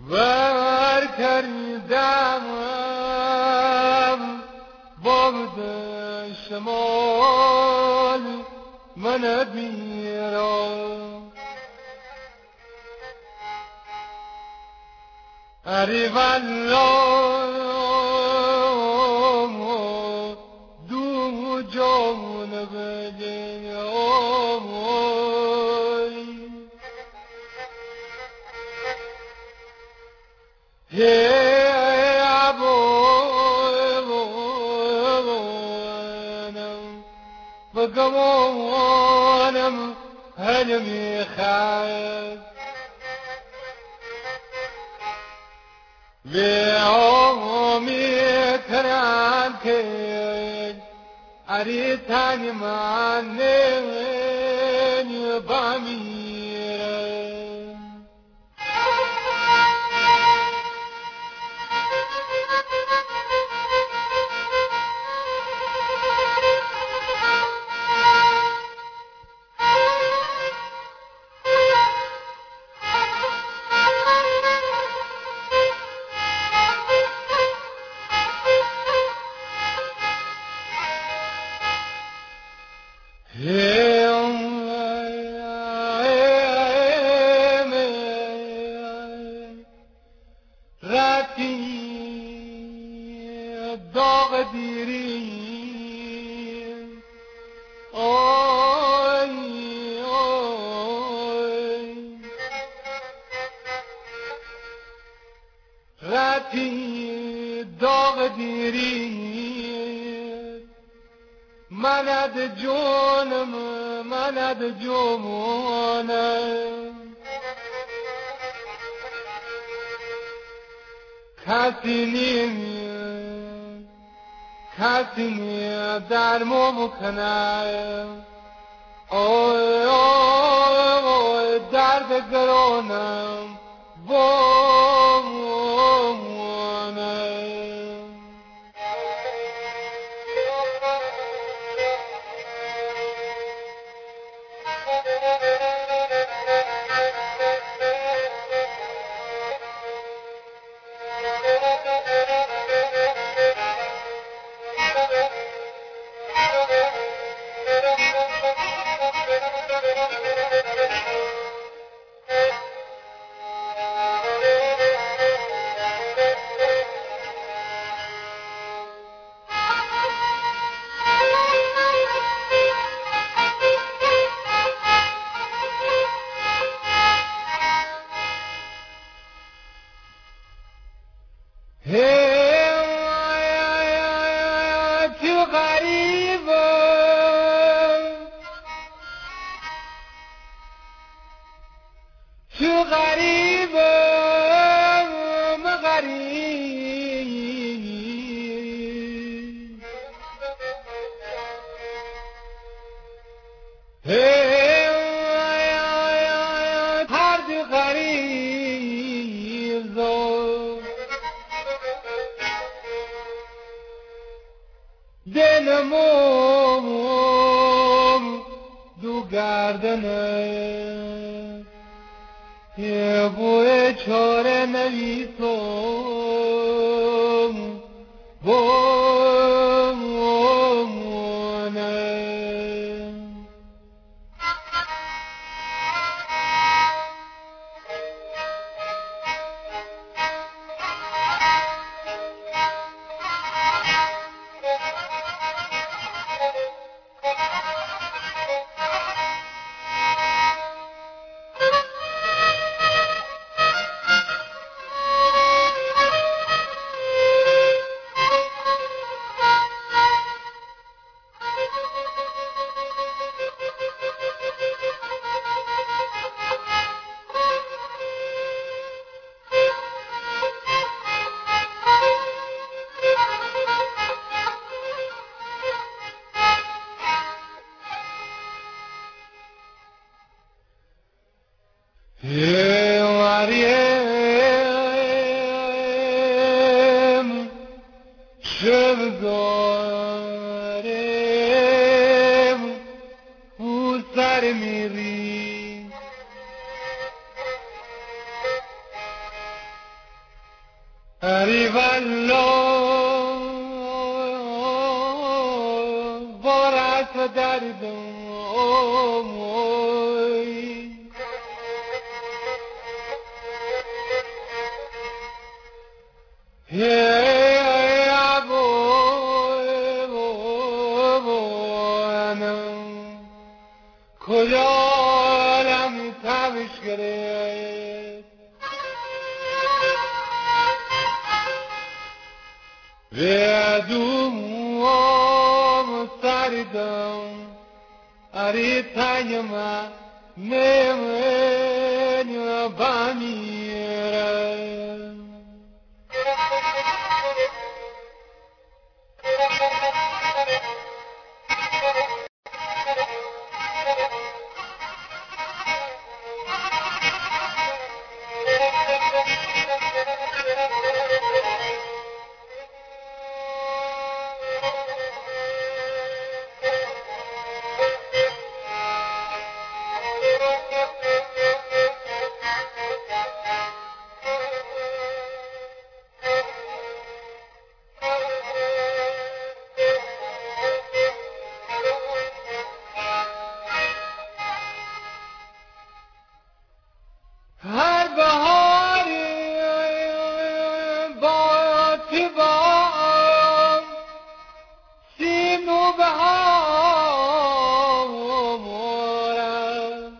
ور کردم باد شمال من بیرا اری والله دو جان بگی هی ابوانم بگمانم هل میخواد و میکنم که اری تنی من بمیرم رفتی داغ دیری آی آی رفتی داغ دیری مند جونم مند جونم کسی نیم کسی نیم درمو بکنم آی آی درد گرانم بامانم تو غریبم تو غریبم غریب هر دی غریب زو دلموم دو گردنه یه بوی چاره نویسم بمونه مریم شبگارم او سر میری والله بارت دردم يا بوانم کجا عالم تبش گرفت دوم سردم اری تنگم نمین بمیرم هر بهاری با تیبام سیم و بهارم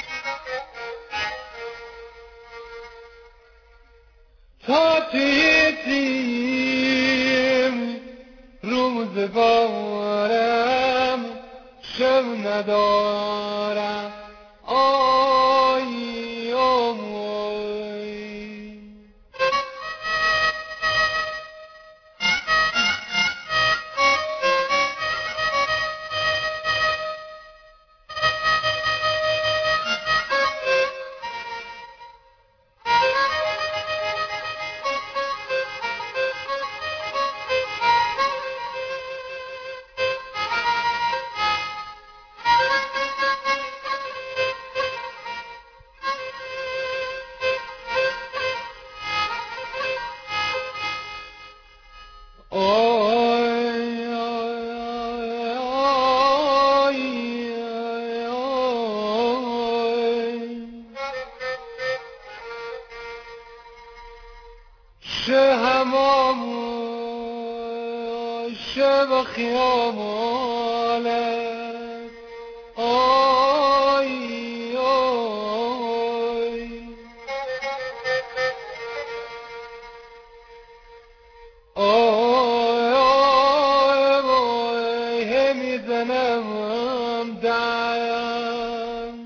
تا تیم روزگارم شب ندارم آی آی شه همام شه و خیامانت آی آی آی آی میزنم دم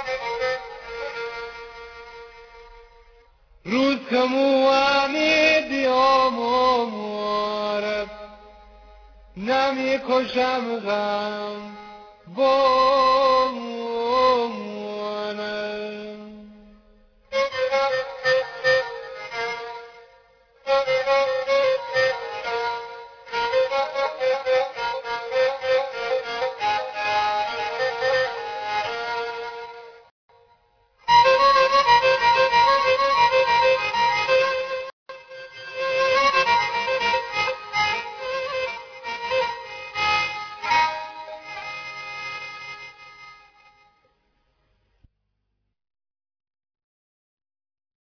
روز کموانی دیام آمارد نمی کشم غم